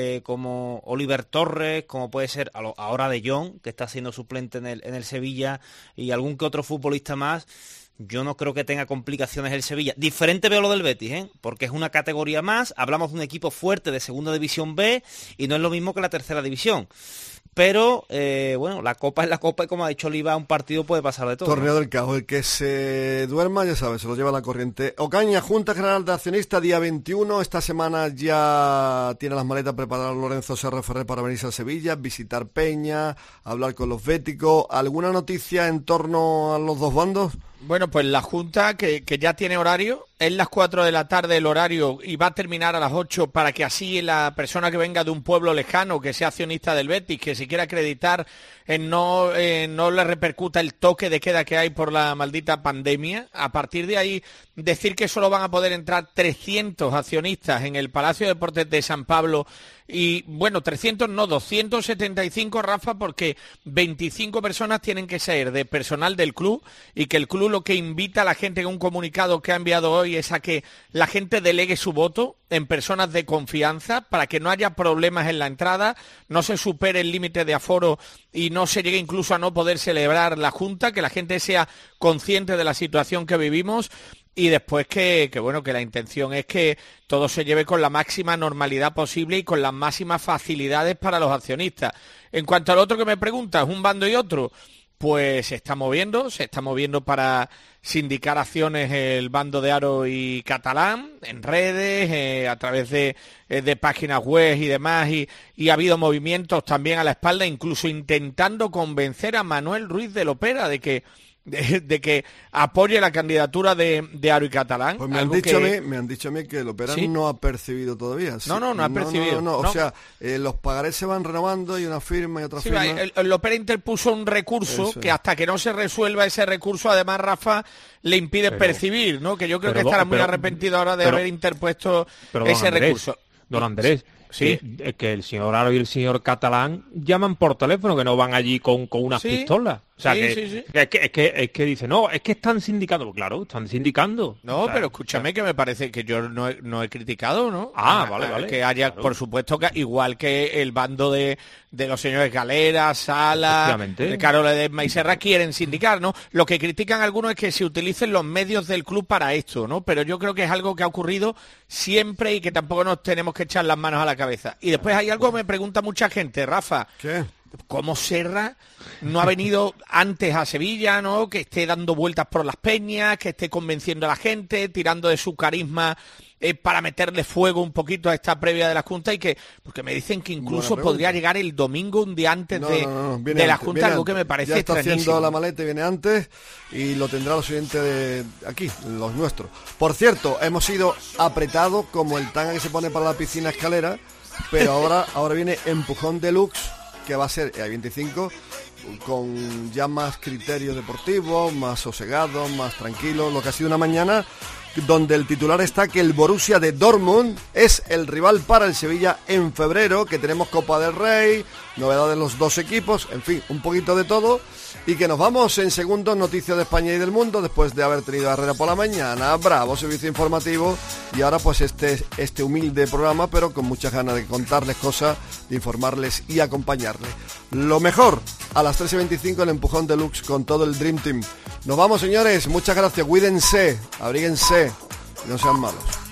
como Oliver Torres, como puede ser ahora De Jong, que está siendo suplente en el Sevilla, y algún que otro futbolista más. Yo no creo que tenga complicaciones el Sevilla. Diferente veo lo del Betis, porque es una categoría más, hablamos de un equipo fuerte de segunda división B, y no es lo mismo que la tercera división. Pero, bueno, la Copa es la Copa y como ha dicho Oliva, un partido puede pasar de todo. Torneo del Caos, el que se duerma, ya sabes, se lo lleva la corriente. Ocaña, Junta General de Accionistas, día 21. Esta semana ya tiene las maletas preparadas Lorenzo Serra Ferrer para venirse a Sevilla, visitar Peña, hablar con los béticos. ¿Alguna noticia en torno a los dos bandos? Bueno, pues la Junta, que ya tiene horario, es las 4 de la tarde el horario y va a terminar a las 8 para que así la persona que venga de un pueblo lejano, que sea accionista del Betis, que se quiera acreditar, no le repercuta el toque de queda que hay por la maldita pandemia. A partir de ahí, decir que solo van a poder entrar 300 accionistas en el Palacio de Deportes de San Pablo y, bueno, 300 no, 275, Rafa, porque 25 personas tienen que ser de personal del club y que el club lo que invita a la gente en un comunicado que ha enviado hoy es a que la gente delegue su voto en personas de confianza para que no haya problemas en la entrada, no se supere el límite de aforo y no se llegue incluso a no poder celebrar la Junta, que la gente sea consciente de la situación que vivimos. Y después que la intención es que todo se lleve con la máxima normalidad posible y con las máximas facilidades para los accionistas. En cuanto al otro que me preguntas, un bando y otro, pues se está moviendo para sindicar acciones el bando de Aro y Catalán en redes, a través de páginas web y demás, y ha habido movimientos también a la espalda, incluso intentando convencer a Manuel Ruiz de Lopera de que apoye la candidatura de Aro y Catalán. Pues me han dicho a mí que Lopera no ha percibido todavía. No ha percibido. O sea, los pagarés se van renovando y una firma y otra firma. El Lopera interpuso un recurso que hasta que no se resuelva ese recurso, además, Rafa, le impide percibir, ¿no? Que yo creo que estará muy arrepentido ahora de haber interpuesto ese recurso. Don Andrés, sí, que el señor Aro y el señor Catalán llaman por teléfono, que no van allí con unas pistolas. O sea, Sí. Es que dice, no, es que están sindicando. Pues claro, están sindicando. No, O sea, pero escúchame que me parece que yo no he criticado, ¿no? Vale. Que haya, claro. por supuesto, que igual que el bando de los señores Galera, Sala, de Carol Edesma y Serra quieren sindicar, ¿no? Lo que critican algunos es que se utilicen los medios del club para esto, ¿no? Pero yo creo que es algo que ha ocurrido siempre y que tampoco nos tenemos que echar las manos a la cabeza. Y después hay algo que me pregunta mucha gente, Rafa. ¿Qué? ¿Cómo Serra no ha venido antes a Sevilla, ¿no? Que esté dando vueltas por las peñas, que esté convenciendo a la gente, tirando de su carisma para meterle fuego un poquito a esta previa de la Junta y que, porque me dicen que incluso podría llegar el domingo, un día antes de la Junta, algo que me parece ya está extrañísimo. haciendo la maleta y viene antes y lo tendrá los siguientes de aquí, los nuestros. Por cierto, hemos sido apretados como el tanga que se pone para la piscina escalera, pero ahora viene Empujón Deluxe, que va a ser el 25 con ya más criterios deportivos, más sosegados, más tranquilos, lo que ha sido una mañana donde el titular está que el Borussia de Dortmund es el rival para el Sevilla en febrero, que tenemos Copa del Rey, novedades de los dos equipos, en fin, un poquito de todo, y que nos vamos en segundos, noticias de España y del mundo, después de haber tenido a Herrera por la mañana, bravo servicio informativo, y ahora pues este humilde programa, pero con muchas ganas de contarles cosas, de informarles y acompañarles. Lo mejor, a las 3:25 el Empujón Deluxe con todo el Dream Team. Nos vamos, señores, muchas gracias, cuídense, abríguense, no sean malos.